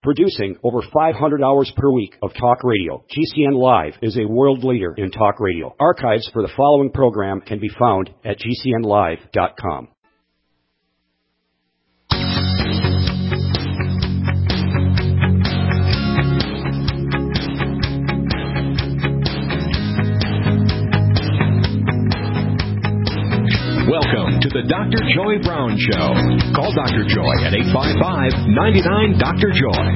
Producing over 500 hours per week of talk radio, GCN Live is a world leader in talk radio. Archives for the following program can be found at GCNlive.com. Welcome to the Dr. Joy Brown Show. Call Dr. Joy at 855-99-DR-JOY.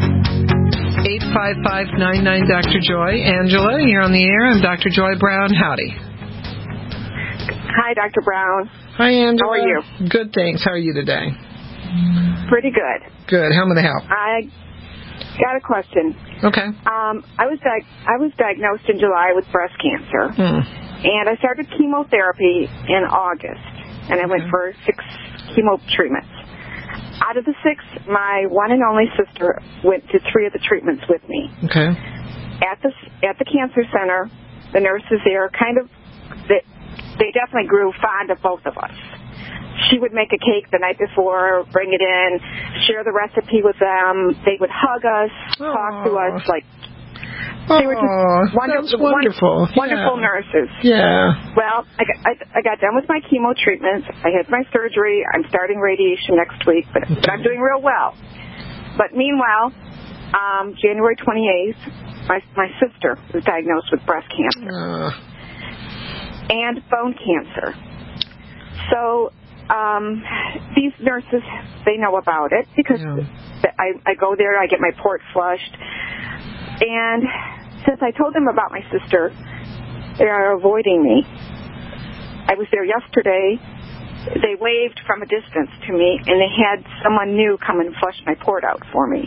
855-99-DR-JOY. Angela, you're on the air. I'm Dr. Joy Brown. Howdy. Hi, Dr. Brown. Hi, Angela. How are you? Good, thanks. How are you today? Pretty good. Good. How am I going to help? I got a question. Okay. I was diagnosed in July with breast cancer, and I started chemotherapy in August, and I went for 6 chemo treatments. Out of the 6, my one and only sister went to 3 of the treatments with me. Okay. At the cancer center, the nurses there they definitely grew fond of both of us. She would make a cake the night before, bring it in, share the recipe with them. They would hug us, talk to us like. They were just wonderful nurses. Yeah. Well, I got done with my chemo treatments. I had my surgery. I'm starting radiation next week, but I'm doing real well. But meanwhile, January 28th, my sister was diagnosed with breast cancer and bone cancer. So these nurses, they know about it because I go there, I get my port flushed. And since I told them about my sister, they are avoiding me. I was there yesterday. They waved from a distance to me, and they had someone new come and flush my port out for me.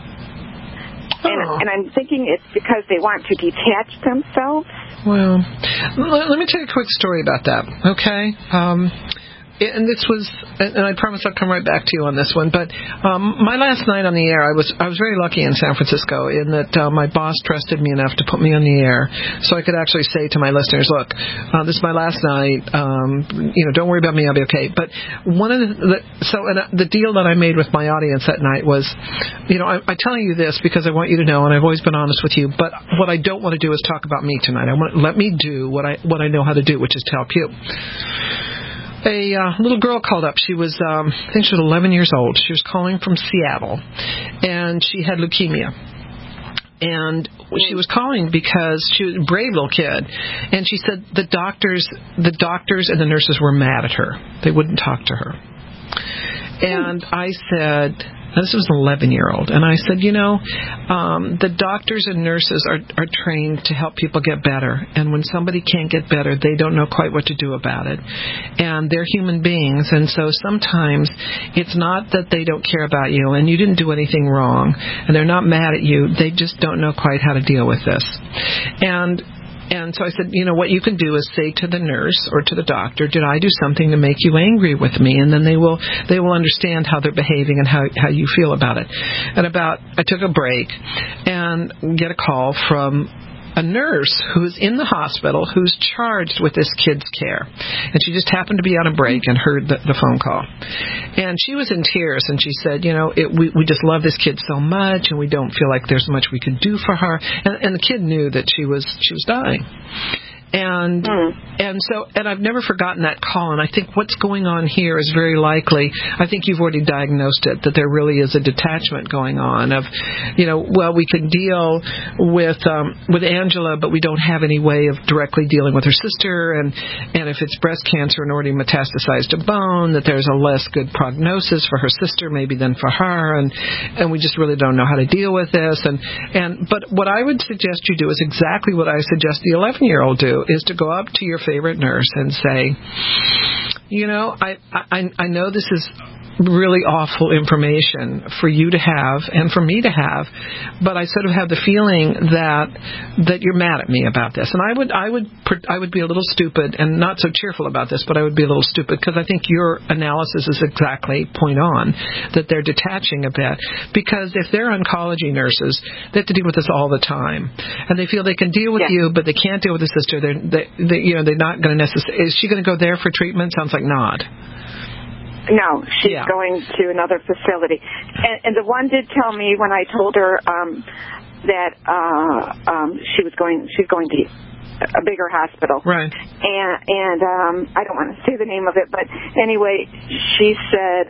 And I'm thinking it's because they want to detach themselves. Well, let me tell you a quick story about that, okay? And this was, and I promise I'll come right back to you on this one, but my last night on the air, I was very lucky in San Francisco in that my boss trusted me enough to put me on the air so I could actually say to my listeners, look, this is my last night, don't worry about me, I'll be okay. But one of the deal that I made with my audience that night was, I'm telling you this because I want you to know, and I've always been honest with you, but what I don't want to do is talk about me tonight. Let me do what I know how to do, which is to help you. A little girl called up. She was, I think she was 11 years old. She was calling from Seattle, and she had leukemia. And she was calling because she was a brave little kid. And she said the doctors and the nurses were mad at her. They wouldn't talk to her. And I said, this was an 11-year-old, and I said, the doctors and nurses are trained to help people get better, and when somebody can't get better, they don't know quite what to do about it. And they're human beings, and so sometimes it's not that they don't care about you, and you didn't do anything wrong, and they're not mad at you, they just don't know quite how to deal with this. And so I said, what you can do is say to the nurse or to the doctor, did I do something to make you angry with me? And then they will understand how they're behaving and how you feel about it. And I took a break and get a call from a nurse who's in the hospital who's charged with this kid's care. And she just happened to be on a break and heard the phone call. And she was in tears, and she said, we just love this kid so much, and we don't feel like there's much we could do for her. And the kid knew that she was dying. And I've never forgotten that call, and I think what's going on here is very likely, I think you've already diagnosed it, that there really is a detachment going on of, we can deal with Angela, but we don't have any way of directly dealing with her sister, and if it's breast cancer and already metastasized to bone, that there's a less good prognosis for her sister maybe than for her, and we just really don't know how to deal with this. But what I would suggest you do is exactly what I suggest the 11-year-old do, is to go up to your favorite nurse and say, I know this is really awful information for you to have and for me to have, but I sort of have the feeling that you're mad at me about this. And I would be a little stupid and not so cheerful about this, but I would be a little stupid because I think your analysis is exactly point on, that they're detaching a bit, because if they're oncology nurses, they have to deal with this all the time, and they feel they can deal with you, but they can't deal with the sister. They're not going to necessarily. Is she going to go there for treatment? Sounds like not. No, she's going to another facility. And the one did tell me when I told her that she's going to a bigger hospital. Right. And I don't want to say the name of it, but anyway, she said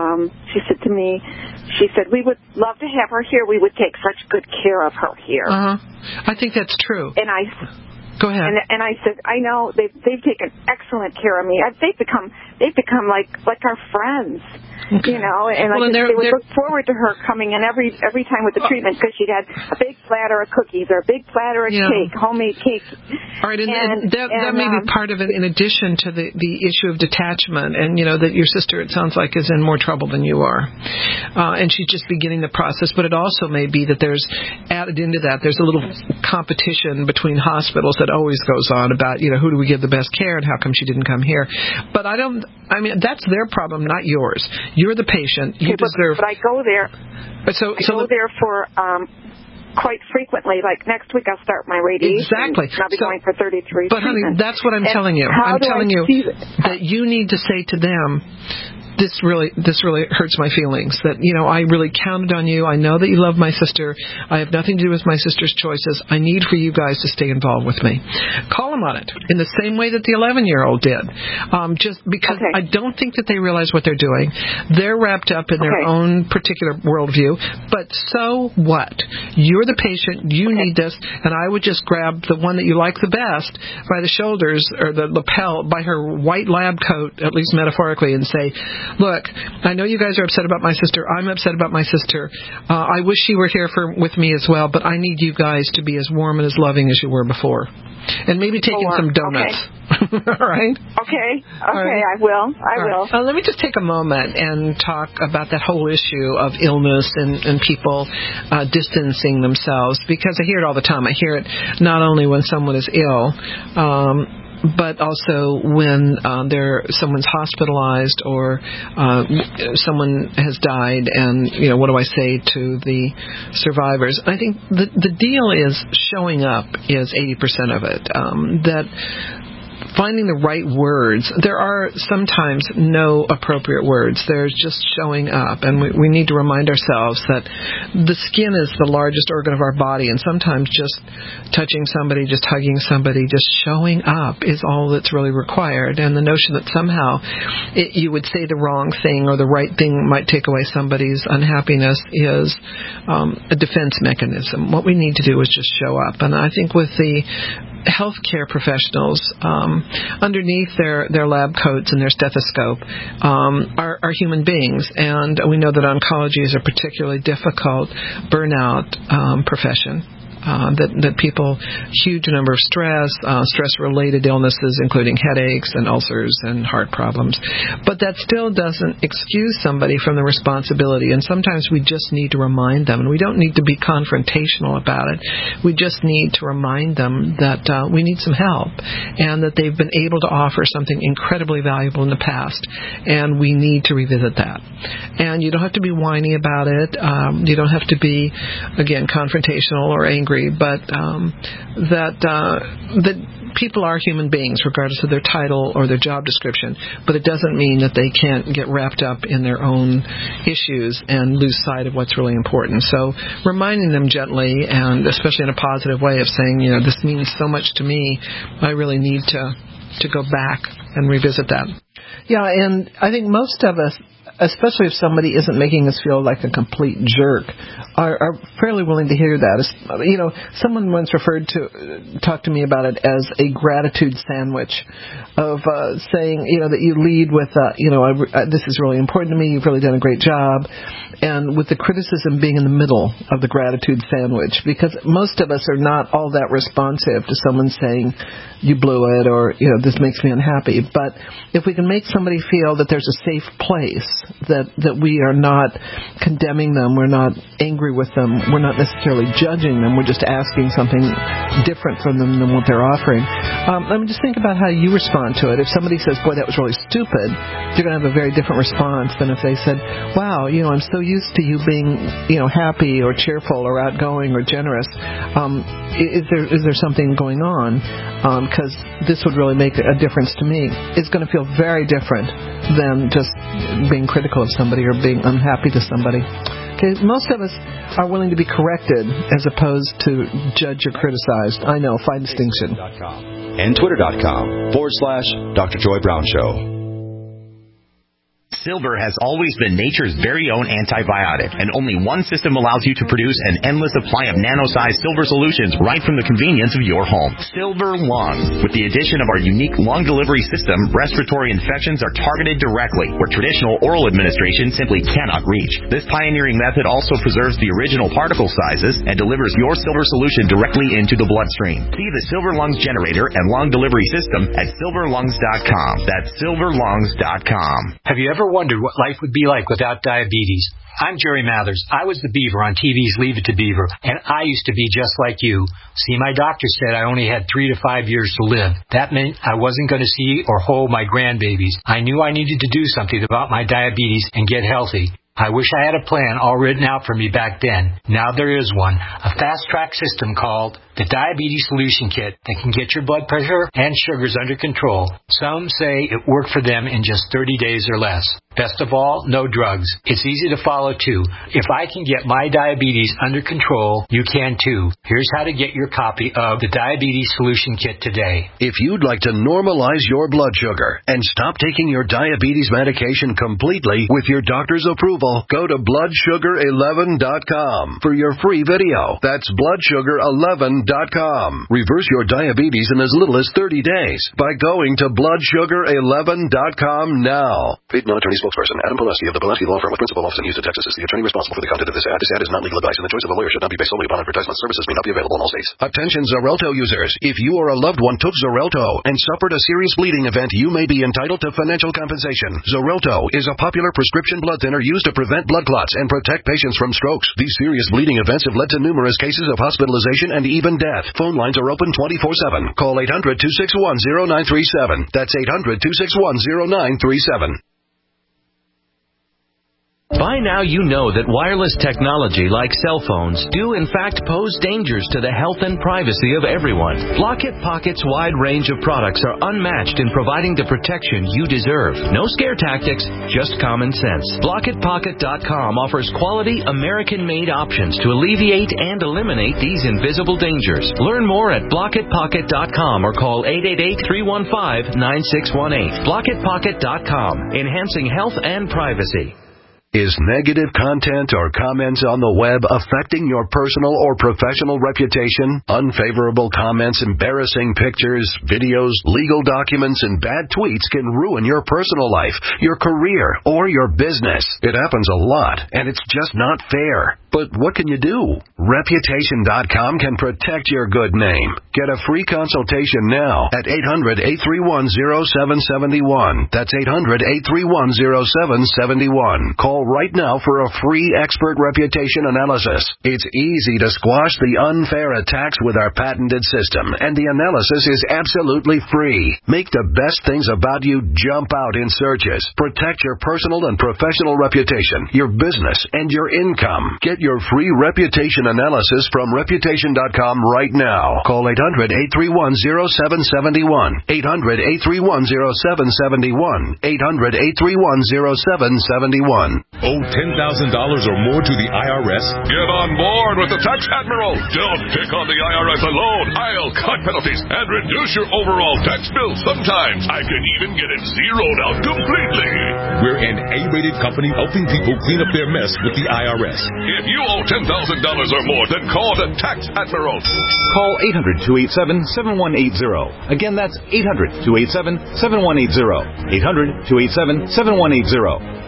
to me, we would love to have her here. We would take such good care of her here. I think that's true. And Go ahead. And I said, I know they've taken excellent care of me. They've become like our friends, okay. You know. And they would look forward to her coming in every time with the treatment because she'd had a big platter of cookies or a big platter of cake, homemade cake. All right, and that may be part of it. In addition to the issue of detachment, and that your sister, it sounds like, is in more trouble than you are, and she's just beginning the process. But it also may be that there's added into that. There's a little competition between hospitals that always goes on about, who do we give the best care and how come she didn't come here. But that's their problem, not yours. You're the patient. You deserve. But I go there. Go there for quite frequently. Like next week, I'll start my radiation. Exactly. And I'll be going for 33. But honey, that's what I'm telling you. I'm telling you that you need to say to them, this really hurts my feelings. That, I really counted on you. I know that you love my sister. I have nothing to do with my sister's choices. I need for you guys to stay involved with me. Call them on it in the same way that the 11-year-old did. Just because I don't think that they realize what they're doing. They're wrapped up in their own particular worldview. But so what? You're the patient. You need this. And I would just grab the one that you like the best by the shoulders or the lapel, by her white lab coat, at least metaphorically, and say, look, I know you guys are upset about my sister. I'm upset about my sister. I wish she were here with me as well, but I need you guys to be as warm and as loving as you were before. And maybe take in some donuts. Okay. All right? Okay. Right. I will. Let me just take a moment and talk about that whole issue of illness and people distancing themselves, because I hear it all the time. I hear it not only when someone is ill, but also when someone's hospitalized or someone has died, and what do I say to the survivors? I think the deal is showing up is 80% of it. That finding the right words. There are sometimes no appropriate words. There's just showing up. And we need to remind ourselves that the skin is the largest organ of our body, and sometimes just touching somebody, just hugging somebody, just showing up is all that's really required. And the notion that somehow you would say the wrong thing or the right thing might take away somebody's unhappiness is a defense mechanism. What we need to do is just show up. And I think with the healthcare professionals, underneath their lab coats and their stethoscope, are human beings, and we know that oncology is a particularly difficult burnout profession. That people, huge number of stress-related illnesses, including headaches and ulcers and heart problems. But that still doesn't excuse somebody from the responsibility. And sometimes we just need to remind them, and we don't need to be confrontational about it. We just need to remind them that we need some help, and that they've been able to offer something incredibly valuable in the past, and we need to revisit that. And you don't have to be whiny about it. You don't have to be, again, confrontational or angry. But that people are human beings, regardless of their title or their job description. But it doesn't mean that they can't get wrapped up in their own issues and lose sight of what's really important. So reminding them gently, and especially in a positive way, of saying, this means so much to me. I really need to go back and revisit that. Yeah, and I think most of us, especially if somebody isn't making us feel like a complete jerk, are fairly willing to hear that. Someone once talked to me about it as a gratitude sandwich of saying, that you lead with, this is really important to me, you've really done a great job, and with the criticism being in the middle of the gratitude sandwich, because most of us are not all that responsive to someone saying, you blew it, or, this makes me unhappy. But if we can make somebody feel that there's a safe place that we are not condemning them, we're not angry with them, we're not necessarily judging them, we're just asking something different from them than what they're offering. Let me just think about how you respond to it. If somebody says, boy, that was really stupid, you're going to have a very different response than if they said, wow, I'm so used to you being, happy or cheerful or outgoing or generous. Is there something going on? Because this would really make a difference to me. It's going to feel very different than just being critical of somebody or being unhappy to somebody. Okay, most of us are willing to be corrected as opposed to judge or criticized. I know, fine distinction. And Twitter.com/Dr. Joy Brown Show. Silver has always been nature's very own antibiotic, and only one system allows you to produce an endless supply of nano-sized silver solutions right from the convenience of your home. Silver Lungs. With the addition of our unique lung delivery system, respiratory infections are targeted directly, where traditional oral administration simply cannot reach. This pioneering method also preserves the original particle sizes and delivers your silver solution directly into the bloodstream. See the Silver Lungs generator and lung delivery system at silverlungs.com. That's silverlungs.com. Have you ever wondered what life would be like without diabetes? I'm Jerry Mathers. I was the Beaver on TV's Leave It to Beaver, and I used to be just like you. See, my doctor said I only had 3 to 5 years to live. That meant I wasn't going to see or hold my grandbabies. I knew I needed to do something about my diabetes and get healthy. I wish I had a plan all written out for me back then. Now there is one, a fast-track system called the Diabetes Solution Kit that can get your blood pressure and sugars under control. Some say it worked for them in just 30 days or less. Best of all, no drugs. It's easy to follow, too. If I can get my diabetes under control, you can, too. Here's how to get your copy of the Diabetes Solution Kit today. If you'd like to normalize your blood sugar and stop taking your diabetes medication completely with your doctor's approval, go to bloodsugar11.com for your free video. That's bloodsugar11.com. Reverse your diabetes in as little as 30 days by going to bloodsugar11.com now. Paid non-attorney spokesperson Adam Pileski of the Pileski Law Firm with principal office in Houston, Texas is the attorney responsible for the content of this ad. This ad is not legal advice, and the choice of a lawyer should not be based solely upon advertisement. Services may not be available in all states. Attention Xarelto users. If you or a loved one took Xarelto and suffered a serious bleeding event, you may be entitled to financial compensation. Xarelto is a popular prescription blood thinner used to prevent blood clots and protect patients from strokes. These serious bleeding events have led to numerous cases of hospitalization and even death. Phone lines are open 24/7. Call 800-261-0937. That's 800-261-0937. By now you know that wireless technology like cell phones do in fact pose dangers to the health and privacy of everyone. Block-It Pocket's wide range of products are unmatched in providing the protection you deserve. No scare tactics, just common sense. BlockItPocket.com offers quality American-made options to alleviate and eliminate these invisible dangers. Learn more at BlockItPocket.com or call 888-315-9618. BlockItPocket.com, enhancing health and privacy. Is negative content or comments on the web affecting your personal or professional reputation? Unfavorable comments, embarrassing pictures, videos, legal documents, and bad tweets can ruin your personal life, your career, or your business. It happens a lot, and it's just not fair. But what can you do? Reputation.com can protect your good name. Get a free consultation now at 800-831-0771. That's 800-831-0771. Call right now for a free expert reputation analysis. It's easy to squash the unfair attacks with our patented system, and the analysis is absolutely free. Make the best things about you jump out in searches. Protect your personal and professional reputation, your business, and your income. Get your free reputation analysis from Reputation.com right now. Call 800-831-0771. 800-831-0771. 800-831-0771. Owe $10,000 or more to the IRS? Get on board with the Tax Admiral. Don't pick on the IRS alone. I'll cut penalties and reduce your overall tax bill. Sometimes I can even get it zeroed out completely. We're an A-rated company helping people clean up their mess with the IRS. If you owe $10,000 or more, then call the Tax Admiral. Call 800-287-7180. Again, that's 800-287-7180. 800-287-7180.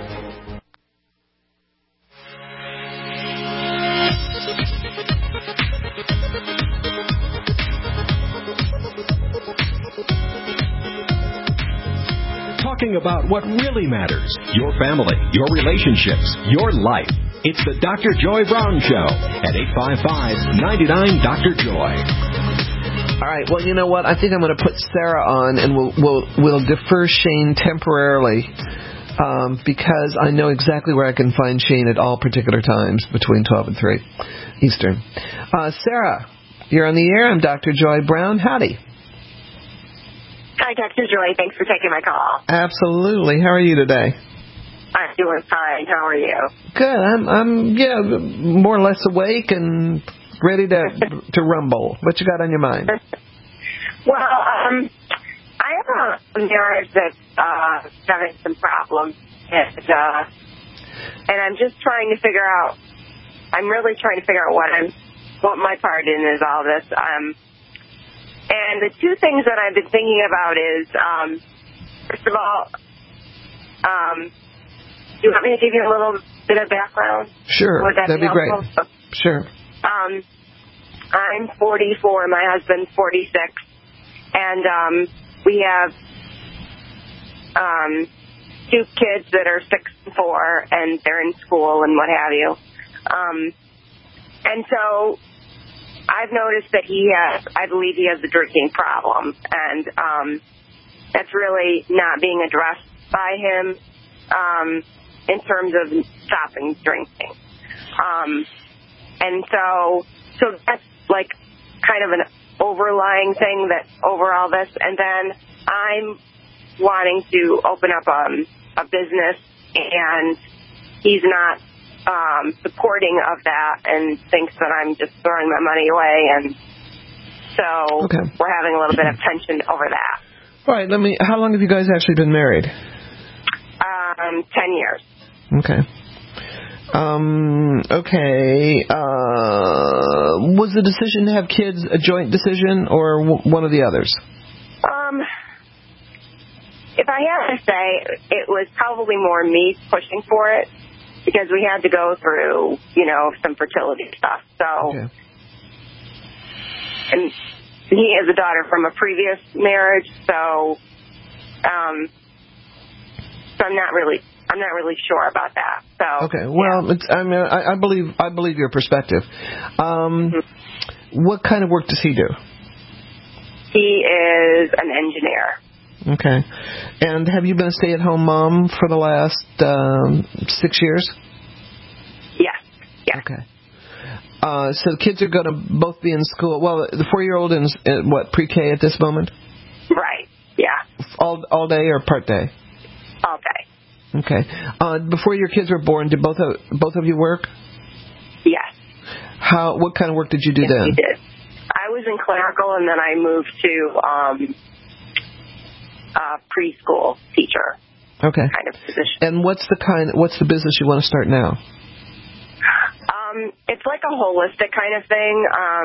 talking about what really matters. Your family, your relationships, your life. It's the Dr. Joy Brown Show at 855-99-DR-JOY. All right, well, you know what? I think I'm going to put Sarah on, and we'll defer Shane temporarily because I know exactly where I can find Shane at all particular times between 12 and 3 Eastern. Sarah, you're on the air. I'm Dr. Joy Brown. Howdy. Hi, Dr. Joy. Thanks for taking my call. Absolutely. How are you today? I'm doing fine. How are you? Good. I'm more or less awake and ready to rumble. What you got on your mind? Well, I have a marriage that's having some problems, and I'm just trying to figure out. I'm really trying to figure out what my part in is all this. And the two things that I've been thinking about is, first of all, do you want me to give you a little bit of background? Sure, that'd be great. Sure. I'm 44, my husband's 46, and we have 2 kids that are 6 and 4, and they're in school and what have you. And so I've noticed that I believe he has a drinking problem, and that's really not being addressed by him in terms of stopping drinking. And so that's like kind of an overlying thing that over all this. And then I'm wanting to open up a business, and he's not supporting of that and thinks that I'm just throwing my money away, and so we're having a little bit of tension over that. All right, how long have you guys actually been married? 10 years. Okay. Was the decision to have kids a joint decision or one of the others? If I had to say, it was probably more me pushing for it, because we had to go through, some fertility stuff. So, and he has a daughter from a previous marriage, so I'm not really sure about that. So well, I believe your perspective. What kind of work does he do? He is an engineer. Okay. And have you been a stay-at-home mom for the last 6 years? Yes. Okay. So the kids are going to both be in school. Well, the 4-year-old in pre-K at this moment? Right. Yeah. All day or part day? All day. Okay. Before your kids were born, did both of you work? Yes. What kind of work did you do then? We did. I was in clerical, and then I moved to preschool teacher. Okay. Kind of position. And what's the business you want to start now? It's like a holistic kind of thing.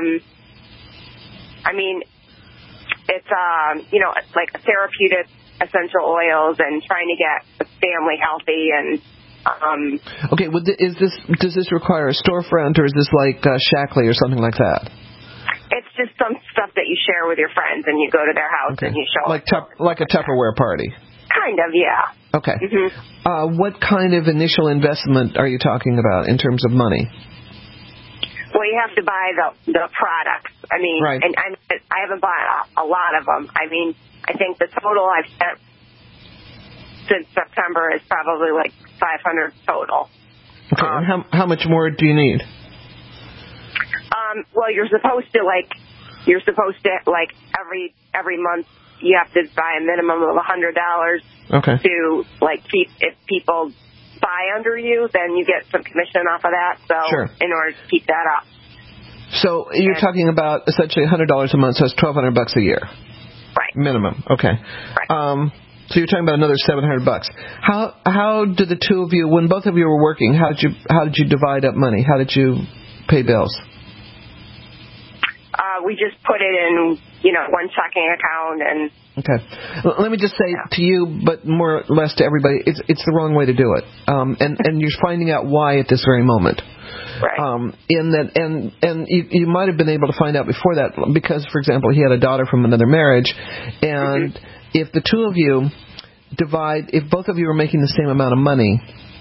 It's like therapeutic essential oils and trying to get the family healthy and. Okay. Well, does this require a storefront, or is this like Shackley or something like that? It's just some stuff that you share with your friends, and you go to their house and you show like a Tupperware party. Kind of, yeah. Okay. Mm-hmm. What kind of initial investment are you talking about in terms of money? Well, you have to buy the products. Right. And I haven't bought a lot of them. I think the total I've spent since September is probably like $500 total. Okay. And how much more do you need? Well, you're supposed to every month you have to buy a minimum of $100. Okay. To keep, if people buy under you, then you get some commission off of that. So sure. In order to keep that up. So you're talking about essentially $100 a month, so it's $1,200 a year. Right. Minimum. Okay. Right. So you're talking about another $700. How did the two of you, when both of you were working, how did you divide up money? How did you pay bills? We just put it in, one checking account and. Okay. Let me just say to you, but more or less to everybody, it's the wrong way to do it. And you're finding out why at this very moment. Right. And you might have been able to find out before that because, for example, he had a daughter from another marriage, and if the two of you divide, if both of you are making the same amount of money,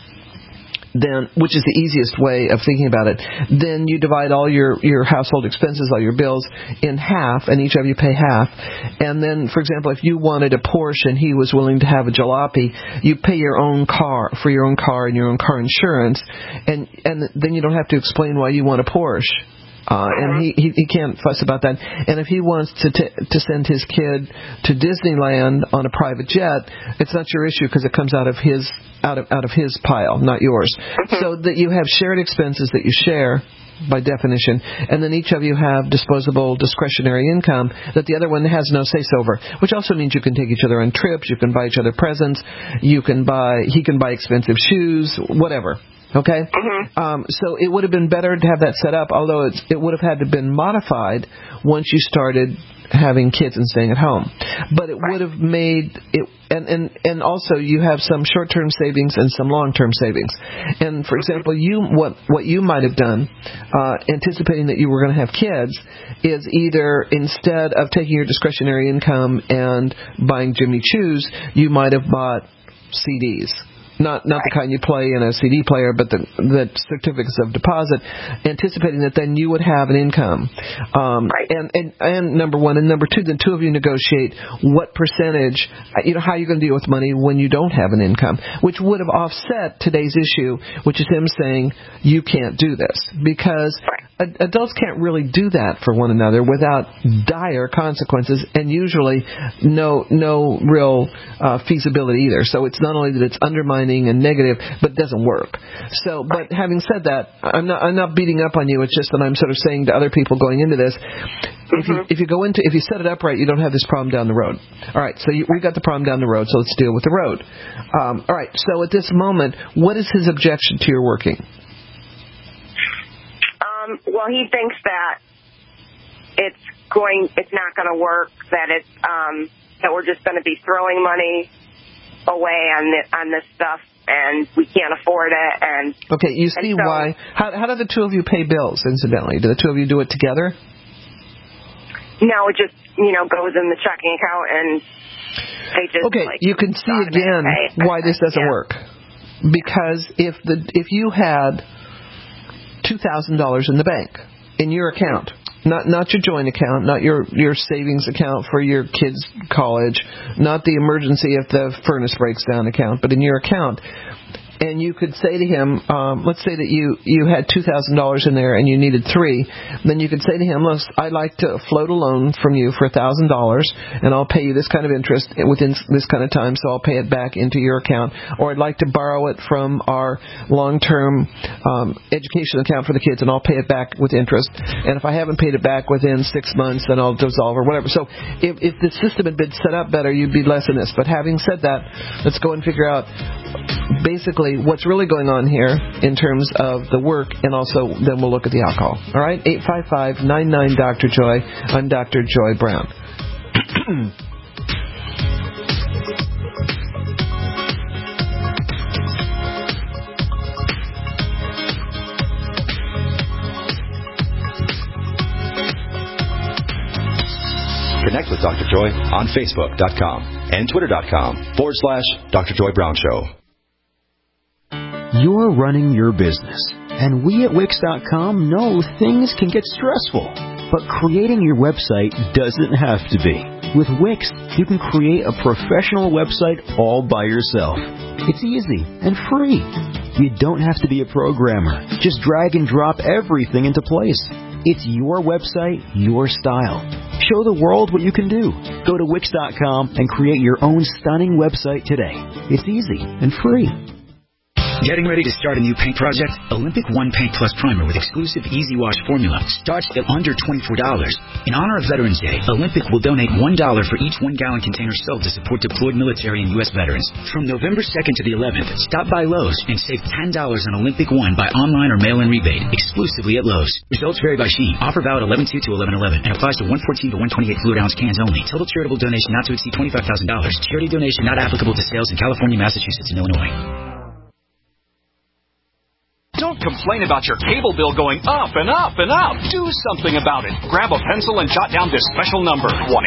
then, which is the easiest way of thinking about it, then you divide all your household expenses, all your bills, in half, and each of you pay half. And then, for example, if you wanted a Porsche and he was willing to have a jalopy, you pay your own car for your own car and your own car insurance, and then you don't have to explain why you want a Porsche. And he can't fuss about that. And if he wants to send his kid to Disneyland on a private jet, it's not your issue because it comes out of his pile, not yours. So that you have shared expenses that you share by definition, and then each of you have disposable discretionary income that the other one has no say-so over, which also means you can take each other on trips, you can buy each other presents, he can buy expensive shoes, whatever. Okay? So it would have been better to have that set up, although it would have had to have been modified once you started having kids and staying at home. But it would have made it, and also you have some short-term savings and some long-term savings. And for example, what you might have done, anticipating that you were going to have kids, is either instead of taking your discretionary income and buying Jimmy Choos, you might have bought CDs. Not the kind you play in a CD player, but the certificates of deposit, anticipating that then you would have an income. And number one, and number two, then two of you negotiate what percentage, how you're going to deal with money when you don't have an income, which would have offset today's issue, which is him saying you can't do this, because adults can't really do that for one another without dire consequences, and usually no real feasibility either. So it's not only that it's undermining and negative, but it doesn't work. So, but having said that, I'm not beating up on you. It's just that I'm sort of saying to other people going into this, if you set it up right, you don't have this problem down the road. All right, so we got the problem down the road, so let's deal with the road. All right, so at this moment, what is his objection to your working? Well, he thinks that it's not going to work, that we're just going to be throwing money away on this stuff, and we can't afford it. And okay, you see why? How do the two of you pay bills? Incidentally, do the two of you do it together? No, it just goes in the checking account, and they just you can see again why this doesn't work, because if you had $2,000 in the bank in your account. Not your joint account, not your savings account for your kids' college, not the emergency if the furnace breaks down account, but in your account. And you could say to him, let's say that you had $2,000 in there and you needed $3,000. Then you could say to him, look, I'd like to float a loan from you for $1,000, and I'll pay you this kind of interest within this kind of time, so I'll pay it back into your account. Or I'd like to borrow it from our long-term education account for the kids, and I'll pay it back with interest. And if I haven't paid it back within 6 months, then I'll dissolve or whatever. So if the system had been set up better, you'd be less in this. But having said that, let's go and figure out basically what's really going on here in terms of the work, and also then we'll look at the alcohol. All right, 855-99-Dr. Joy. I'm Dr. Joy Brown. Connect with Dr. Joy on Facebook.com and Twitter.com/Dr. Joy Brown Show. You're running your business, and we at Wix.com know things can get stressful, but creating your website doesn't have to be. With Wix, you can create a professional website all by yourself. It's easy and free. You don't have to be a programmer. Just drag and drop everything into place. It's your website, your style. Show the world what you can do. Go to Wix.com and create your own stunning website today. It's easy and free. Getting ready to start a new paint project? Olympic One Paint Plus Primer with exclusive Easy Wash formula starts at under $24. In honor of Veterans Day, Olympic will donate $1 for each 1-gallon container sold to support deployed military and U.S. veterans. From November 2nd to the 11th, stop by Lowe's and save $10 on Olympic One by online or mail-in rebate, exclusively at Lowe's. Results vary by sheen. Offer valid 11/2 to 11/11 and applies to 114 to 128 fluid-ounce cans only. Total charitable donation not to exceed $25,000. Charity donation not applicable to sales in California, Massachusetts, and Illinois. Don't complain about your cable bill going up and up and up. Do something about it. Grab a pencil and jot down this special number,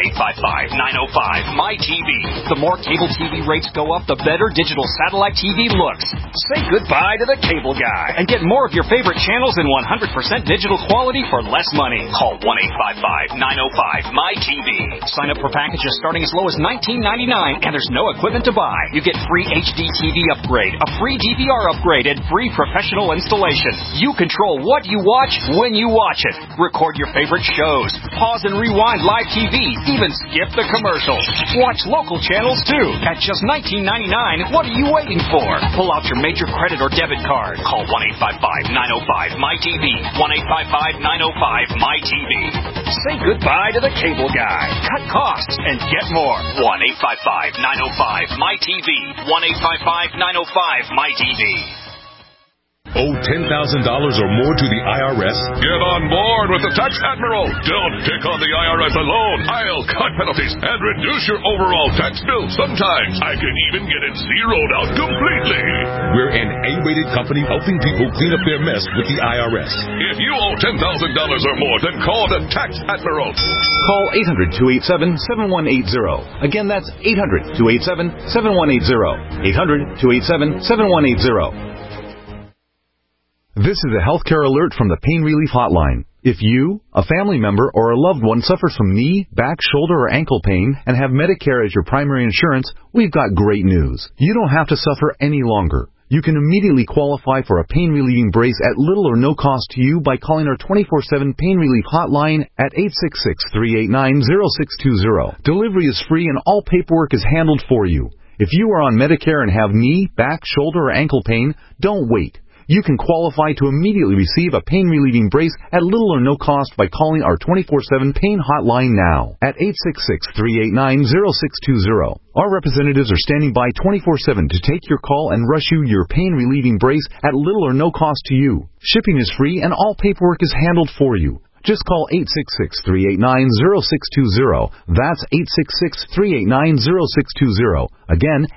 1-855-905-MY-TV. The more cable TV rates go up, the better digital satellite TV looks. Say goodbye to the cable guy and get more of your favorite channels in 100% digital quality for less money. Call 1-855-905-MY-TV. Sign up for packages starting as low as $19.99, and there's no equipment to buy. You get free HD TV upgrade, a free DVR upgrade, and free professional installation. You control what you watch when you watch it. Record your favorite shows. Pause and rewind live TV. Even skip the commercials. Watch local channels too. At just $19.99, what are you waiting for? Pull out your major credit or debit card. Call 1-855-905-MY-TV. 1-855-905-MY-TV. Say goodbye to the cable guy. Cut costs and get more. 1-855-905-MY-TV. 1-855-905-MY-TV. Owe $10,000 or more to the IRS? Get on board with the Tax Admiral. Don't take on the IRS alone. I'll cut penalties and reduce your overall tax bill. Sometimes I can even get it zeroed out completely. We're an A-rated company helping people clean up their mess with the IRS. If you owe $10,000 or more, then call the Tax Admiral. Call 800-287-7180. Again, that's 800-287-7180. 800-287-7180. This is a healthcare alert from the Pain Relief Hotline. If you, a family member, or a loved one suffers from knee, back, shoulder, or ankle pain and have Medicare as your primary insurance, we've got great news. You don't have to suffer any longer. You can immediately qualify for a pain-relieving brace at little or no cost to you by calling our 24/7 Pain Relief Hotline at 866-389-0620. Delivery is free and all paperwork is handled for you. If you are on Medicare and have knee, back, shoulder, or ankle pain, don't wait. You can qualify to immediately receive a pain-relieving brace at little or no cost by calling our 24/7 Pain Hotline now at 866-389-0620. Our representatives are standing by 24/7 to take your call and rush you your pain-relieving brace at little or no cost to you. Shipping is free and all paperwork is handled for you. Just call 866-389-0620. That's 866-389-0620. Again,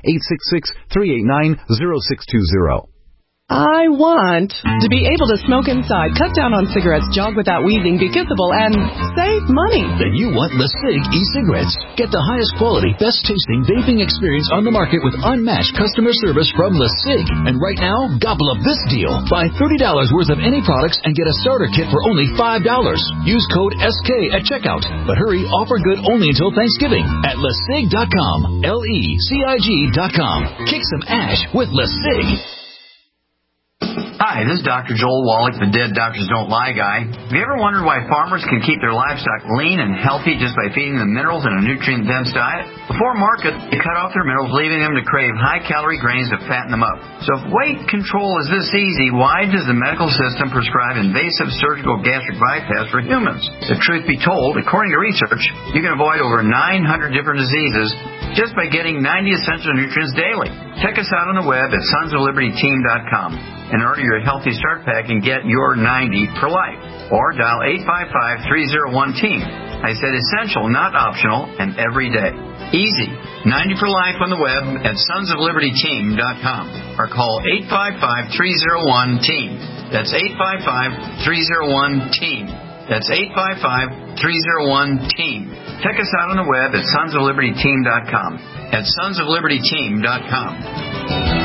866-389-0620. I want to be able to smoke inside, cut down on cigarettes, jog without wheezing, be kissable, and save money. Then you want LeSig e-cigarettes. Get the highest quality, best tasting vaping experience on the market with unmatched customer service from LeSig. And right now, gobble up this deal. Buy $30 worth of any products and get a starter kit for only $5. Use code SK at checkout. But hurry, offer good only until Thanksgiving at LeSig.com. LECIG.com. Kick some ash with LeSig. Hi, this is Dr. Joel Wallach, the Dead Doctors Don't Lie guy. Have you ever wondered why farmers can keep their livestock lean and healthy just by feeding them minerals in a nutrient-dense diet? Before market, they cut off their minerals, leaving them to crave high-calorie grains to fatten them up. So if weight control is this easy, why does the medical system prescribe invasive surgical gastric bypass for humans? The truth be told, according to research, you can avoid over 900 different diseases just by getting 90 essential nutrients daily. Check us out on the web at sonsoflibertyteam.com. And order your Healthy Start Pack and get your 90 for life. Or dial 855-301-TEAM. I said essential, not optional, and every day. Easy. 90 for life on the web at sonsoflibertyteam.com. Or call 855-301-TEAM. That's 855-301-TEAM. That's 855-301-TEAM. Check us out on the web at sonsoflibertyteam.com. At sonsoflibertyteam.com.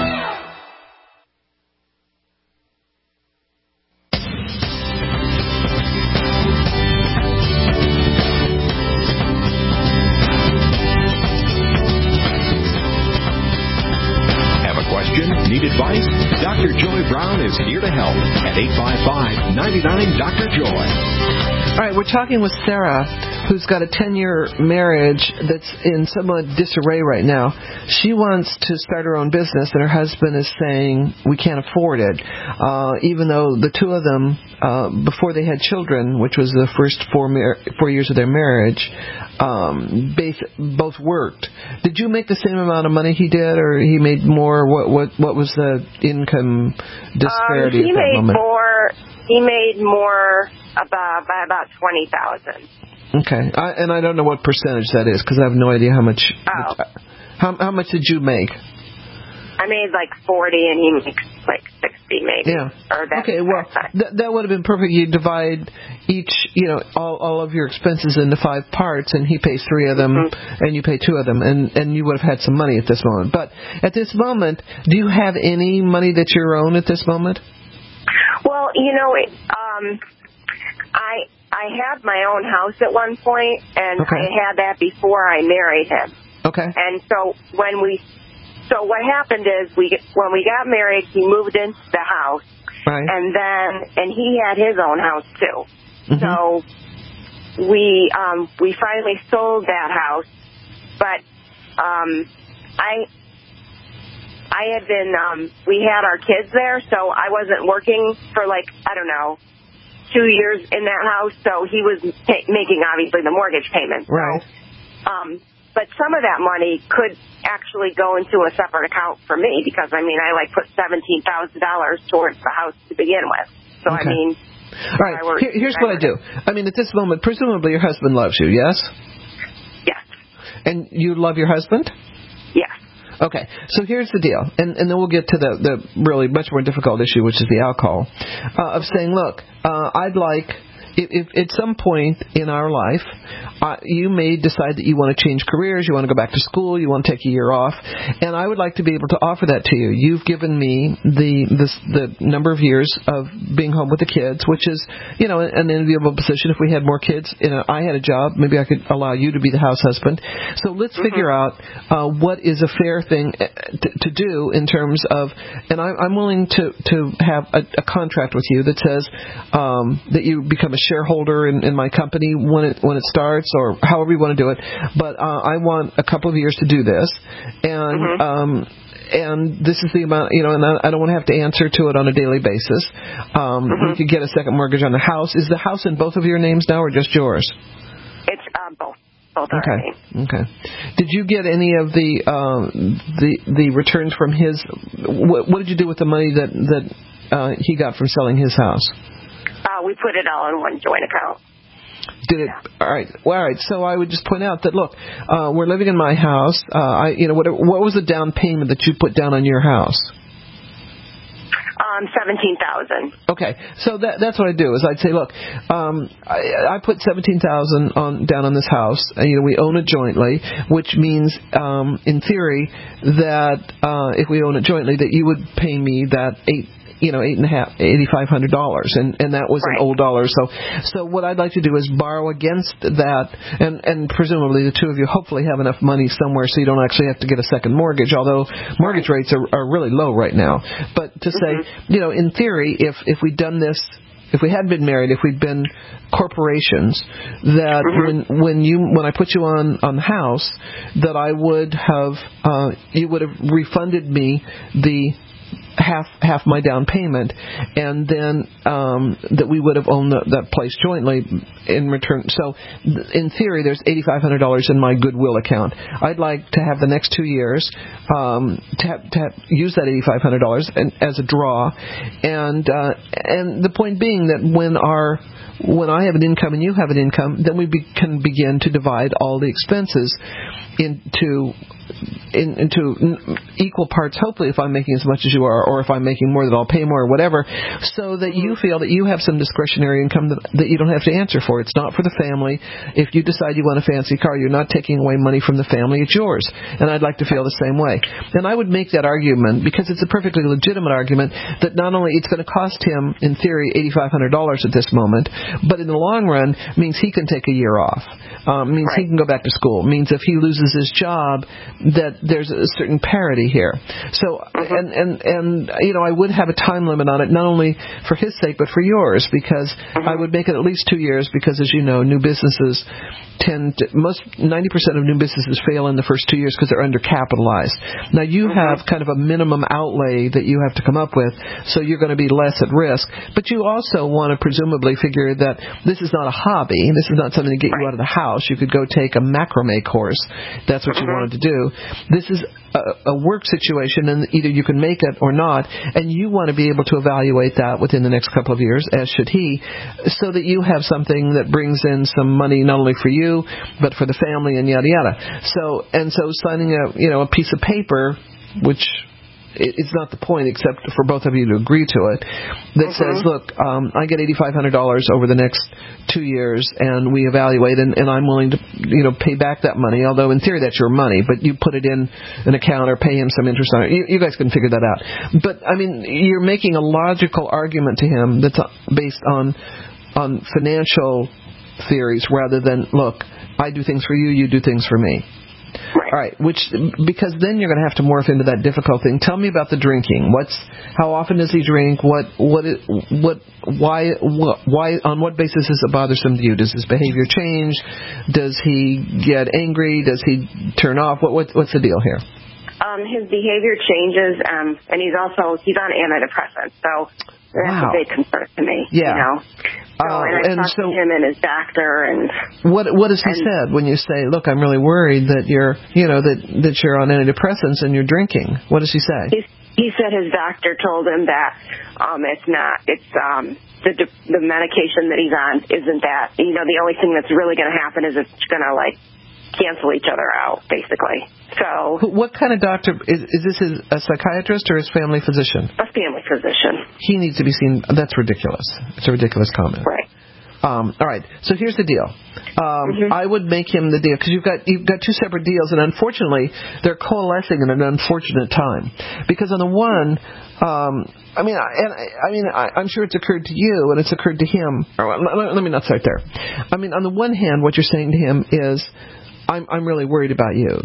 Need advice? Dr. Joy Brown is here to help at 855-99-DR-JOY. All right, we're talking with Sarah, who's got a 10-year marriage that's in somewhat disarray right now. She wants to start her own business, and her husband is saying we can't afford it, even though the two of them, before they had children, which was the first 4 years of their marriage, both worked. Did you make the same amount of money he did, or he made more? What was the income disparity at that moment? He made more by about $20,000. Okay, and I don't know what percentage that is because I have no idea how much. Oh. How much did you make? I made like 40, and he makes like 60. 60 maybe. Yeah. Or that, okay, well, that would have been perfect. You divide each, all of your expenses into 5 parts, and he pays 3 of them, and you pay 2 of them, and you would have had some money at this moment. But at this moment, do you have any money that's your own at this moment? Well, I had my own house at one point, and I had that before I married him. Okay. And so what happened is when we got married, he moved into the house, right? And he had his own house too. So we finally sold that house, but I had been we had our kids there, so I wasn't working for 2 years in that house, so he was making, obviously, the mortgage payment. Right. So, but some of that money could actually go into a separate account for me because, I put $17,000 towards the house to begin with. So, All right, here's what I do. At this moment, presumably your husband loves you, yes? Yes. And you love your husband? Yes. Okay, so here's the deal, and then we'll get to the really much more difficult issue, which is the alcohol, of saying, look, I'd like, if at some point in our life, you may decide that you want to change careers, you want to go back to school, you want to take a year off, and I would like to be able to offer that to you. You've given me the number of years of being home with the kids, which is, an enviable position. If we had more kids, I had a job, maybe I could allow you to be the house husband. So let's figure out what is a fair thing to do in terms of, and I'm willing to have a contract with you that says that you become a shareholder in my company when it starts, or however you want to do it. But I want a couple of years to do this, and this is the amount, and I don't want to have to answer to it on a daily basis. We could get a second mortgage on the house. Is the house in both of your names now, or just yours? It's both. Both are our names. Okay. Did you get any of the returns from his? What did you do with the money that he got from selling his house? We put it all in one joint account. Did it? Yeah. All right. Well, all right. So I would just point out that, look, we're living in my house. What was the down payment that you put down on your house? $17,000. Okay, so that's what I do is I'd say, look, I put $17,000 down on this house. And, we own it jointly, which means, in theory, that if we own it jointly, that you would pay me that $8,500, and that was an old dollar. So what I'd like to do is borrow against that, and presumably the two of you hopefully have enough money somewhere so you don't actually have to get a second mortgage, although mortgage rates are really low right now. But to say, in theory, if we'd done this, if we hadn't been married, if we'd been corporations, that when I put you on the house, that I would have you would have refunded me the half my down payment, and then that we would have owned that place jointly in return. So in theory, there's $8,500 in my goodwill account. I'd like to have the next 2 years to use that $8,500 as a draw, and the point being that when I have an income and you have an income, then we can begin to divide all the expenses into equal parts, hopefully, if I'm making as much as you are, or if I'm making more, that I'll pay more, or whatever, so that you feel that you have some discretionary income that you don't have to answer for. It's not for the family. If you decide you want a fancy car, you're not taking away money from the family. It's yours. And I'd like to feel the same way. And I would make that argument, because it's a perfectly legitimate argument, that not only it's going to cost him, in theory, $8,500 at this moment, but in the long run means he can take a year off. Means he can go back to school. Means if he loses his job, that there's a certain parity here. So, and I would have a time limit on it, not only for his sake, but for yours, because I would make it at least 2 years, because as you know, new businesses 90% of new businesses fail in the first 2 years because they're undercapitalized. Now, you have kind of a minimum outlay that you have to come up with, so you're going to be less at risk. But you also want to presumably figure that this is not a hobby. This is not something to get you out of the house. You could go take a macrame course. That's what you wanted to do. This is a work situation, and either you can make it or not, and you want to be able to evaluate that within the next couple of years, as should he, so that you have something that brings in some money not only for you, but for the family, and yada yada. So signing a piece of paper, which it's not the point except for both of you to agree to it, that says, look, I get $8,500 over the next 2 years, and we evaluate, and I'm willing to, pay back that money, although in theory that's your money, but you put it in an account or pay him some interest on it. You guys can figure that out. But, I mean, you're making a logical argument to him that's based on financial theories rather than, look, I do things for you, you do things for me. Right. All right, because then you're going to have to morph into that difficult thing. Tell me about the drinking. How often does he drink? Why, on what basis is it bothersome to you? Does his behavior change? Does he get angry? Does he turn off? What's the deal here? His behavior changes, and he's on antidepressants, so that's a big concern to me. Yeah. And I talked to him and his doctor, and what has he said when you say, "Look, I'm really worried that you're, that you're on antidepressants and you're drinking"? What does he say? He said his doctor told him that the medication that he's on isn't that. The only thing that's really going to happen is it's going to cancel each other out, basically. So, what kind of doctor is this? A psychiatrist or his family physician? A family physician. He needs to be seen. That's ridiculous. It's a ridiculous comment. Right. All right. So here's the deal. I would make him the deal because you've got two separate deals, and unfortunately they're coalescing in an unfortunate time. Because on the one, I'm sure it's occurred to you and it's occurred to him. Let me not start there. I mean, on the one hand, what you're saying to him is, I'm really worried about you,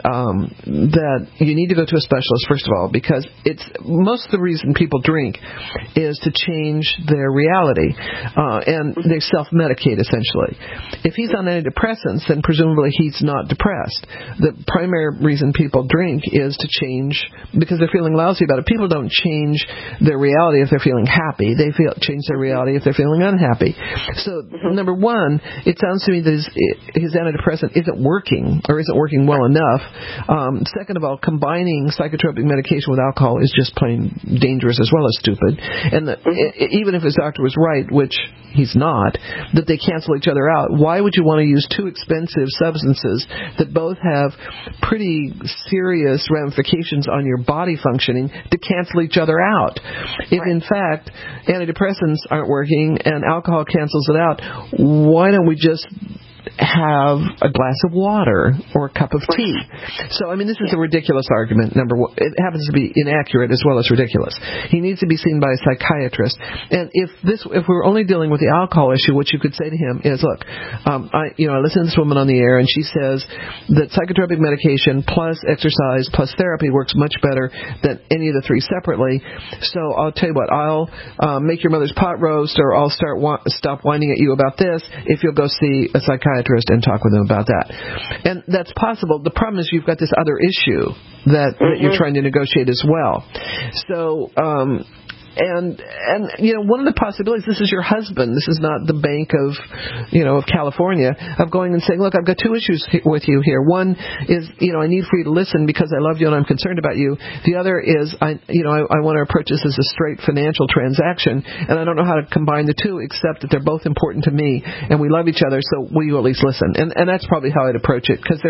that you need to go to a specialist, first of all, because most of the reason people drink is to change their reality, and they self-medicate, essentially. If he's on antidepressants, then presumably he's not depressed. The primary reason people drink is to change, because they're feeling lousy about it. People don't change their reality if they're feeling happy. They change their reality if they're feeling unhappy. So, number one, it sounds to me that his antidepressant isn't working well enough. Second of all, combining psychotropic medication with alcohol is just plain dangerous as well as stupid. And even if his doctor was right, which he's not, that they cancel each other out, why would you want to use two expensive substances that both have pretty serious ramifications on your body functioning to cancel each other out? If in fact antidepressants aren't working and alcohol cancels it out, why don't we just have a glass of water or a cup of tea? So, this is a ridiculous argument, number one. It happens to be inaccurate as well as ridiculous. He needs to be seen by a psychiatrist. And if we're only dealing with the alcohol issue, what you could say to him is, look, I listen to this woman on the air, and she says that psychotropic medication plus exercise plus therapy works much better than any of the three separately. So I'll tell you what, I'll make your mother's pot roast, or I'll stop whining at you about this if you'll go see a psychiatrist and talk with them about that. And that's possible. The problem is you've got this other issue that you're trying to negotiate as well. So, and one of the possibilities, this is your husband, this is not the Bank of California, of going and saying, look, I've got two issues with you here. One is, I need for you to listen because I love you and I'm concerned about you. The other is, I want to approach this as a straight financial transaction, and I don't know how to combine the two except that they're both important to me and we love each other, so will you at least listen? And that's probably how I'd approach it, because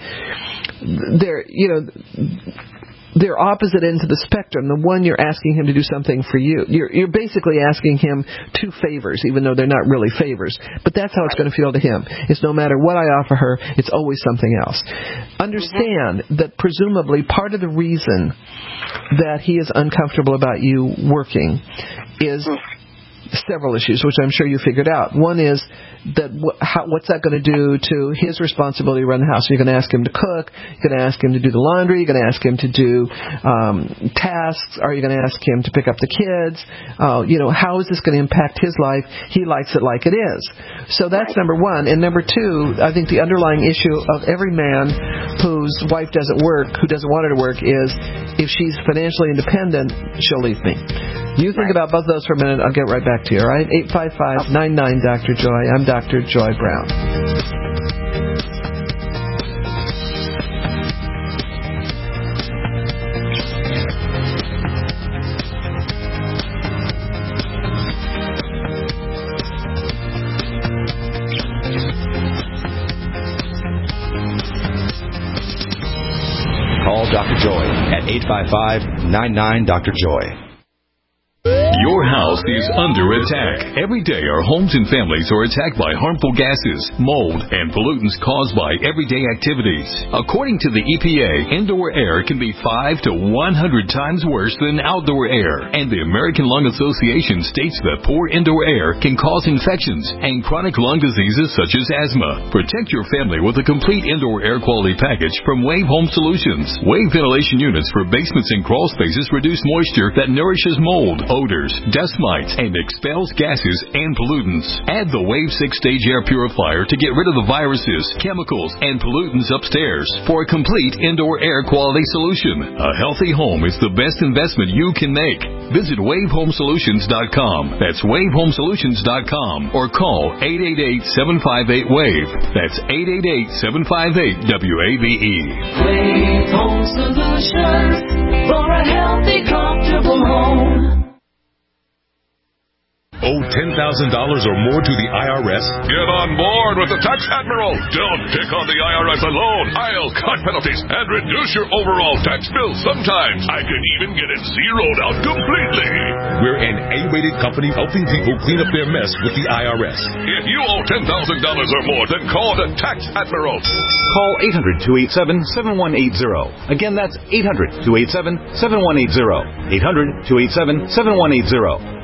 they're opposite ends of the spectrum. The one, you're asking him to do something for you. You're basically asking him two favors, even though they're not really favors. But that's how it's going to feel to him. It's no matter what I offer her, it's always something else. Understand that presumably part of the reason that he is uncomfortable about you working is several issues, which I'm sure you figured out. One is that what's that going to do to his responsibility to run the house? You're going to ask him to cook, you're going to ask him to do the laundry, you're going to ask him to do tasks, are you going to ask him to pick up the kids? How is this going to impact his life? He likes it like it is. So that's number one. And number two, I think the underlying issue of every man whose wife doesn't work, who doesn't want her to work, is if she's financially independent, she'll leave me. You think about both of those for a minute. I'll get right back to you, all right? 855-99-Dr. Joy. I'm Dr. Joy Brown. Call Dr. Joy at 855-99-DR-JOY. Your house is under attack. Every day our homes and families are attacked by harmful gases, mold, and pollutants caused by everyday activities. According to the EPA, indoor air can be 5 to 100 times worse than outdoor air. And the American Lung Association states that poor indoor air can cause infections and chronic lung diseases such as asthma. Protect your family with a complete indoor air quality package from Wave Home Solutions. Wave ventilation units for basements and crawl spaces reduce moisture that nourishes mold, odors, dust mites, and expels gases and pollutants. Add the Wave 6-stage air purifier to get rid of the viruses, chemicals, and pollutants upstairs for a complete indoor air quality solution. A healthy home is the best investment you can make. Visit WaveHomeSolutions.com. That's WaveHomeSolutions.com or call 888-758-WAVE. That's 888-758-WAVE. Wave Home Solutions for a healthy, comfortable home. Owe $10,000 or more to the IRS? Get on board with the Tax Admiral. Don't pick on the IRS alone. I'll cut penalties and reduce your overall tax bill. Sometimes I can even get it zeroed out completely. We're an A-rated company helping people clean up their mess with the IRS. If you owe $10,000 or more, then call the Tax Admiral. Call 800-287-7180. Again, that's 800-287-7180. 800-287-7180.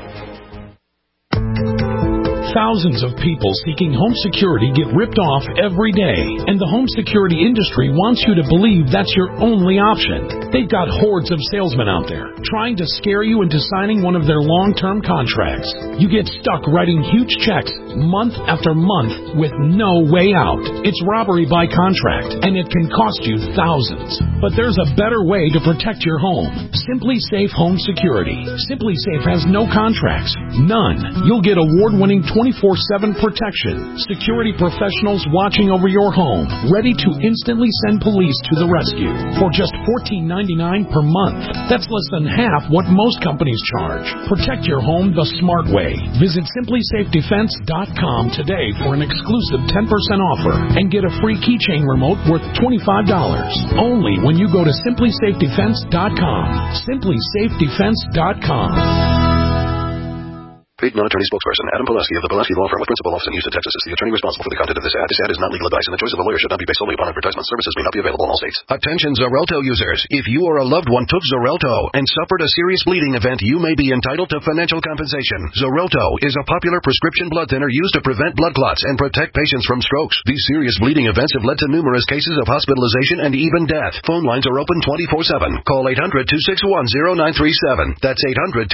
Thousands of people seeking home security get ripped off every day, and the home security industry wants you to believe that's your only option. They've got hordes of salesmen out there trying to scare you into signing one of their long-term contracts. You get stuck writing huge checks month after month with no way out. It's robbery by contract, and it can cost you thousands. But there's a better way to protect your home. Simply Safe Home Security. Simply Safe has no contracts. None. You'll get award-winning 24/7 protection. Security professionals watching over your home, ready to instantly send police to the rescue for just $14.99 per month. That's less than half what most companies charge. Protect your home the smart way. Visit SimplySafeDefense.com today for an exclusive 10% offer and get a free keychain remote worth $25. Only when you go to SimplySafeDefense.com. SimplySafeDefense.com. Paid non-attorney spokesperson Adam Pulaski of the Pulaski Law Firm with principal office in Houston, Texas is the attorney responsible for the content of this ad. This ad is not legal advice, and the choice of a lawyer should not be based solely upon advertisement. Services may not be available in all states. Attention Xarelto users. If you or a loved one took Xarelto and suffered a serious bleeding event, you may be entitled to financial compensation. Xarelto is a popular prescription blood thinner used to prevent blood clots and protect patients from strokes. These serious bleeding events have led to numerous cases of hospitalization and even death. Phone lines are open 24/7. Call 800-261-0937. That's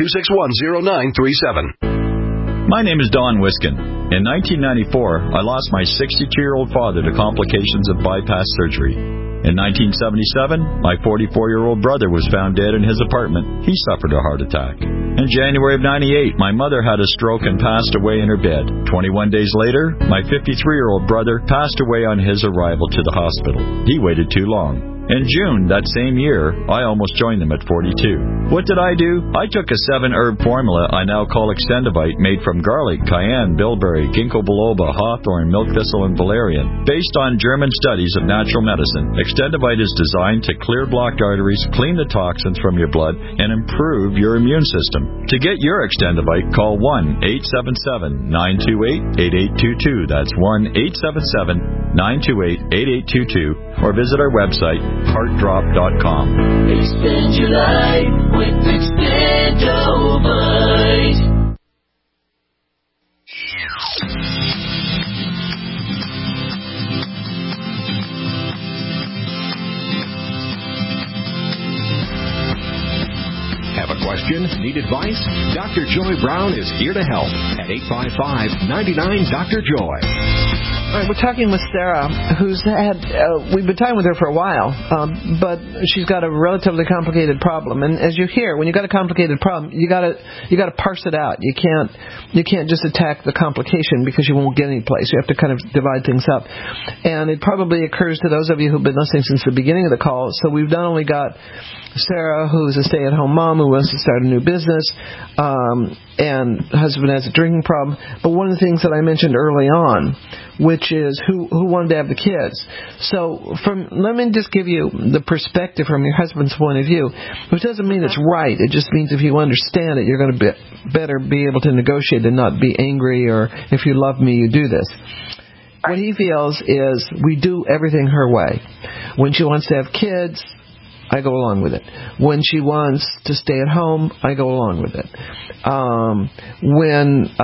800-261-0937. My name is Don Wiskin. In 1994, I lost my 62-year-old father to complications of bypass surgery. In 1977, my 44-year-old brother was found dead in his apartment. He suffered a heart attack. In January of 98, my mother had a stroke and passed away in her bed. 21 days later, my 53-year-old brother passed away on his arrival to the hospital. He waited too long. In June that same year, I almost joined them at 42. What did I do? I took a 7-herb formula I now call Extendivite, made from garlic, cayenne, bilberry, ginkgo biloba, hawthorn, milk thistle, and valerian. Based on German studies of natural medicine, Extendivite is designed to clear blocked arteries, clean the toxins from your blood, and improve your immune system. To get your Extendivite, call 1-877-928-8822. That's 1-877-928-8822. Or visit our website, heartdrop.com. Expand your life with Extendivite. Have a question? Need advice? Dr. Joy Brown is here to help at 855-99-DR-JOY. All right, we're talking with Sarah, who's had, we've been talking with her for a while, but she's got a relatively complicated problem. And as you hear, when you've got a complicated problem, you gotta parse it out. You can't just attack the complication because you won't get any place. You have to kind of divide things up. And it probably occurs to those of you who've been listening since the beginning of the call. So we've not only got Sarah, who's a stay-at-home mom who wants to start a new business, and husband has a drinking problem. But one of the things that I mentioned early on, which which is who wanted to have the kids. So let me just give you the perspective from your husband's point of view, which doesn't mean it's right. It just means if you understand it, you're going to better be able to negotiate and not be angry, or if you love me, you do this. What he feels is we do everything her way. When she wants to have kids, I go along with it. When she wants to stay at home, I go along with it. When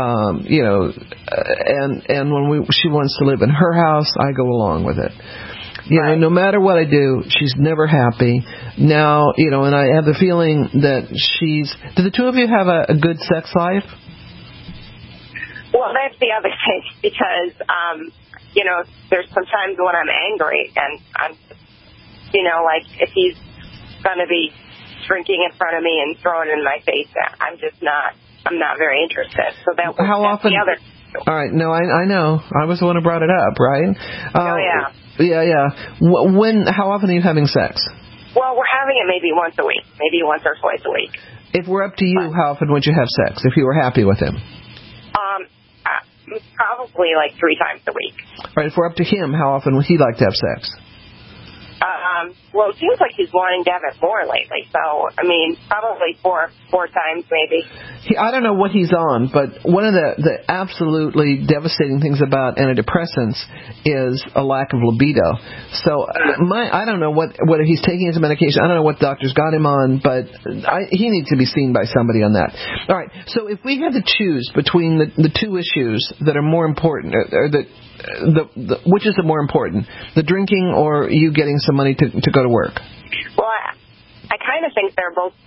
she wants to live in her house, I go along with it. No matter what I do, she's never happy. Now, and I have the feeling that do the two of you have a good sex life? Well, that's the other thing, because, there's sometimes when I'm angry and I'm, like if he's going to be drinking in front of me and throwing it in my face, I'm not very interested. So that's how often? The other. All right. No, I know. I was the one who brought it up, right? Yeah. Yeah. How often are you having sex? Well, we're having it maybe once a week, maybe once or twice a week. If we're up to you, how often would you have sex if you were happy with him? Probably like 3 times a week. All right. If we're up to him, how often would he like to have sex? Well, it seems like he's wanting to have it more lately. So, probably four times maybe. I don't know what he's on, but one of the absolutely devastating things about antidepressants is a lack of libido. So I don't know whether he's taking his medication. I don't know what doctors got him on, but he needs to be seen by somebody on that. All right. So if we had to choose between the two issues that are more important, or which is the more important, the drinking or you getting some money to go to work? Well, I kind of think they're both.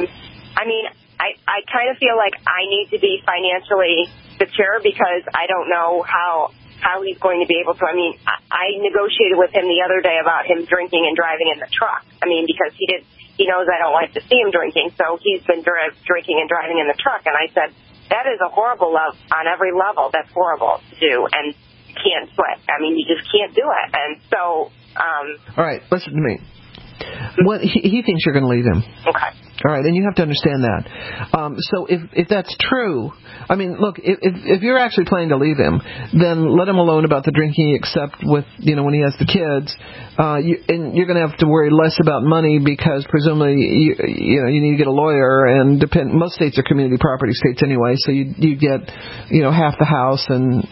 I kind of feel like I need to be financially secure, because I don't know how he's going to be able to. I negotiated with him the other day about him drinking and driving in the truck. Because he knows I don't like to see him drinking, so he's been drinking and driving in the truck. And I said, that is a horrible love on every level. That's horrible to do, and you can't sweat. You just can't do it. And so. All right, listen to me. What he thinks you're going to leave him. Okay. All right, and you have to understand that. So if that's true, look, if you're actually planning to leave him, then let him alone about the drinking, except with, when he has the kids. And you're going to have to worry less about money, because presumably, you need to get a lawyer, and most states are community property states anyway, so you get, half the house and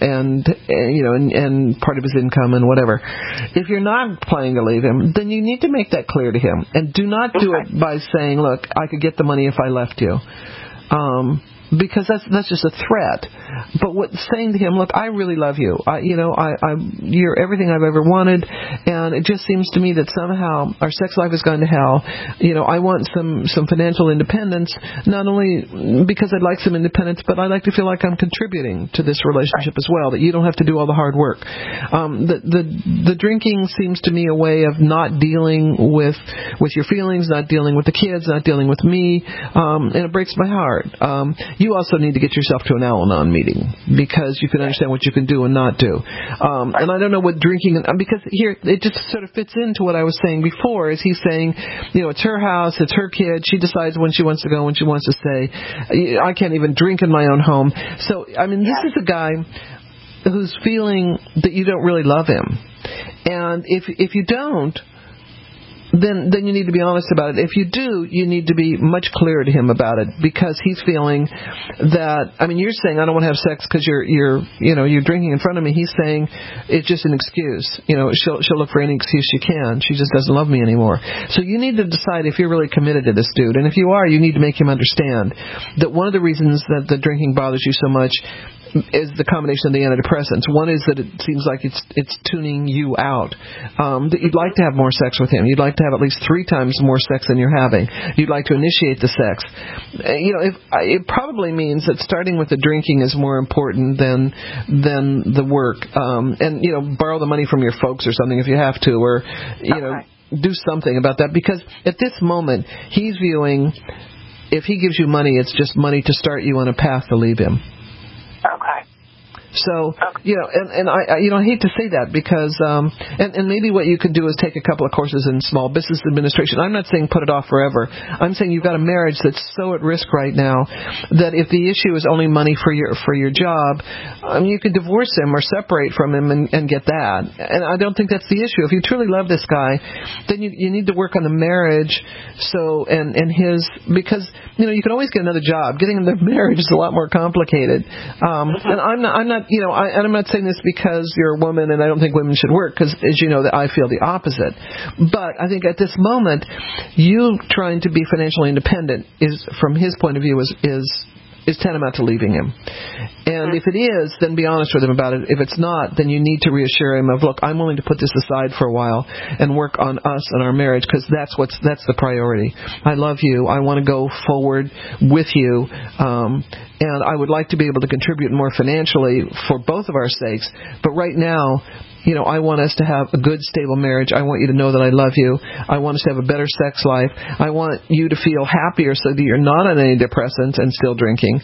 part of his income and whatever. If you're not planning to leave him, then you need to make that clear to him, and do not do it by saying, look, I could get the money if I left you. Because that's just a threat. But saying to him, look, I really love you. You're everything I've ever wanted, and it just seems to me that somehow our sex life has gone to hell. I want some financial independence, not only because I'd like some independence, but I like to feel like I'm contributing to this relationship as well, that you don't have to do all the hard work. The drinking seems to me a way of not dealing with your feelings, not dealing with the kids, not dealing with me, and it breaks my heart. You also need to get yourself to an Al-Anon meeting, because you can understand what you can do and not do. And I don't know what drinking, because here it just sort of fits into what I was saying before, is he's saying, it's her house, it's her kid, she decides when she wants to go, when she wants to stay. I can't even drink in my own home. So, this is a guy who's feeling that you don't really love him. And if you don't, then you need to be honest about it. If you do, you need to be much clearer to him about it, because he's feeling that, you're saying I don't want to have sex because you're drinking in front of me. He's saying it's just an excuse. She'll look for any excuse she can. She just doesn't love me anymore. So you need to decide if you're really committed to this dude. And if you are, you need to make him understand that one of the reasons that the drinking bothers you so much is the combination of the antidepressants. One is that it seems like it's tuning you out. That you'd like to have more sex with him. You'd like to have at least 3 times more sex than you're having. You'd like to initiate the sex. It probably means that starting with the drinking is more important than the work. And borrow the money from your folks or something if you have to, or do something about that, because at this moment he's viewing, if he gives you money, it's just money to start you on a path to leave him. Okay. So, and I hate to say that because, and maybe what you could do is take a couple of courses in small business administration. I'm not saying put it off forever. I'm saying you've got a marriage that's so at risk right now that if the issue is only money for your job, you could divorce him or separate from him and get that. And I don't think that's the issue. If you truly love this guy, then you need to work on the marriage. So, and his, because, you can always get another job. Getting in the marriage is a lot more complicated. And I'm not, I'm not saying this because you're a woman and I don't think women should work, because as you know, that I feel the opposite. But I think at this moment, you trying to be financially independent is, from his point of view, is tantamount to leaving him. And if it is, then be honest with him about it. If it's not, then you need to reassure him of, look, I'm willing to put this aside for a while and work on us and our marriage, because that's the priority. I love you. I want to go forward with you. And I would like to be able to contribute more financially for both of our sakes. But right now, I want us to have a good, stable marriage. I want you to know that I love you. I want us to have a better sex life. I want you to feel happier so that you're not on any depressants and still drinking.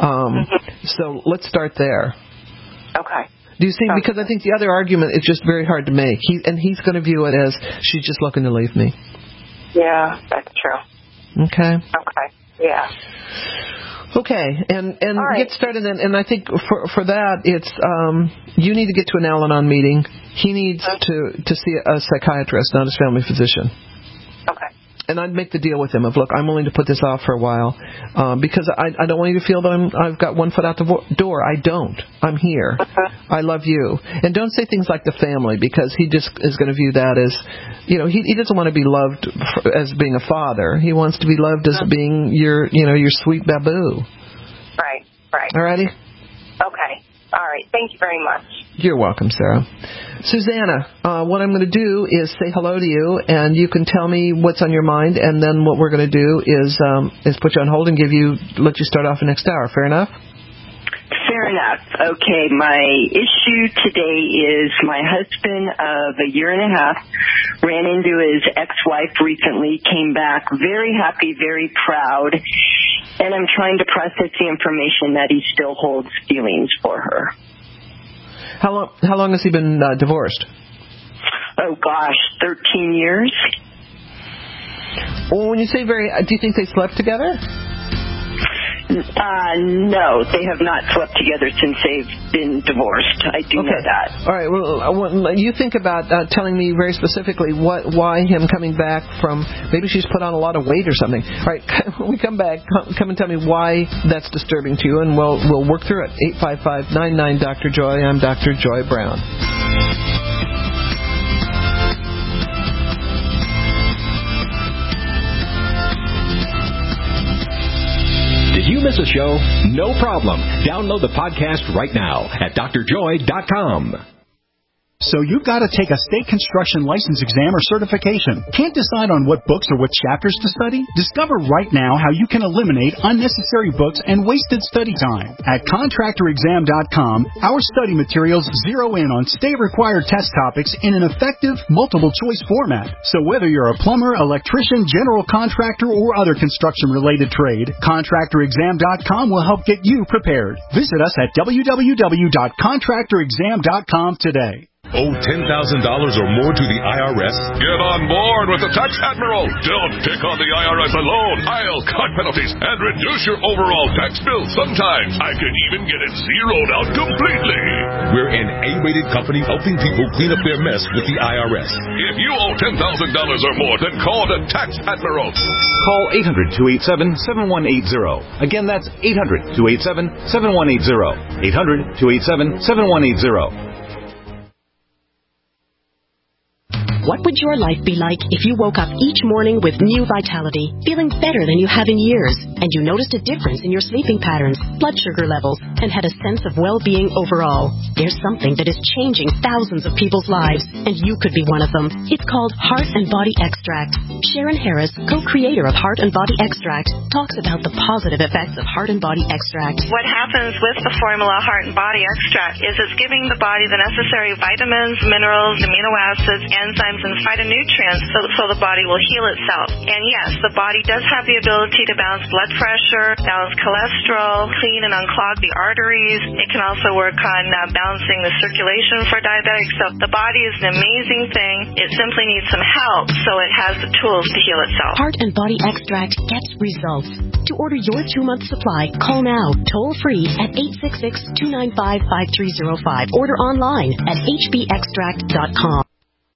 So let's start there. Okay. Do you see? Because I think the other argument is just very hard to make. He's going to view it as, she's just looking to leave me. Yeah, that's true. Okay. Okay. Yeah. Okay, and right. Get started. And I think for that, it's you need to get to an Al-Anon meeting. He needs to see a psychiatrist, not his family physician. Okay. And I'd make the deal with him of, look, I'm willing to put this off for a while because I don't want you to feel that I've got one foot out the door. I don't. I'm here. I love you. And don't say things like the family, because he just is going to view that as, he doesn't want to be loved as being a father. He wants to be loved as being your sweet baboo. Right. Alrighty? Okay. All right. Thank you very much. You're welcome, Sarah. Susanna, what I'm going to do is say hello to you, and you can tell me what's on your mind, and then what we're going to do is put you on hold and let you start off the next hour. Fair enough? Fair enough. Okay, my issue today is my husband of a year and a half ran into his ex-wife recently, came back very happy, very proud, and I'm trying to process the information that he still holds feelings for her. How long has he been divorced? Oh, gosh, 13 years. Well, when you say do you think they slept together? No, they have not slept together since they've been divorced. I do know that. All right. Well, you think about telling me very specifically why him coming back from, maybe she's put on a lot of weight or something. All right. When we come back, come and tell me why that's disturbing to you, and we'll work through it. 855-99-Dr. Joy. I'm Dr. Joy Brown. Did you miss a show? No problem. Download the podcast right now at drjoy.com. So you've got to take a state construction license exam or certification. Can't decide on what books or what chapters to study? Discover right now how you can eliminate unnecessary books and wasted study time. At contractorexam.com, our study materials zero in on state-required test topics in an effective, multiple-choice format. So whether you're a plumber, electrician, general contractor, or other construction-related trade, contractorexam.com will help get you prepared. Visit us at www.contractorexam.com today. Owe $10,000 or more to the IRS? Get on board with the Tax Admiral. Don't pick on the IRS alone. I'll cut penalties and reduce your overall tax bill. Sometimes I can even get it zeroed out completely. We're an A-rated company helping people clean up their mess with the IRS. If you owe $10,000 or more, then call the Tax Admiral. Call 800-287-7180. Again, that's 800-287-7180. 800-287-7180. What would your life be like if you woke up each morning with new vitality, feeling better than you have in years, and you noticed a difference in your sleeping patterns, blood sugar levels, and had a sense of well-being overall? There's something that is changing thousands of people's lives, and you could be one of them. It's called Heart and Body Extract. Sharon Harris, co-creator of Heart and Body Extract, talks about the positive effects of Heart and Body Extract. What happens with the formula Heart and Body Extract is it's giving the body the necessary vitamins, minerals, amino acids, enzymes, enzymes and phytonutrients so the body will heal itself. And yes, the body does have the ability to balance blood pressure, balance cholesterol, clean and unclog the arteries. It can also work on balancing the circulation for diabetics. So the body is an amazing thing. It simply needs some help so it has the tools to heal itself. Heart and Body Extract gets results. To order your 2-month supply, call now, toll free at 866-295-5305. Order online at hbextract.com.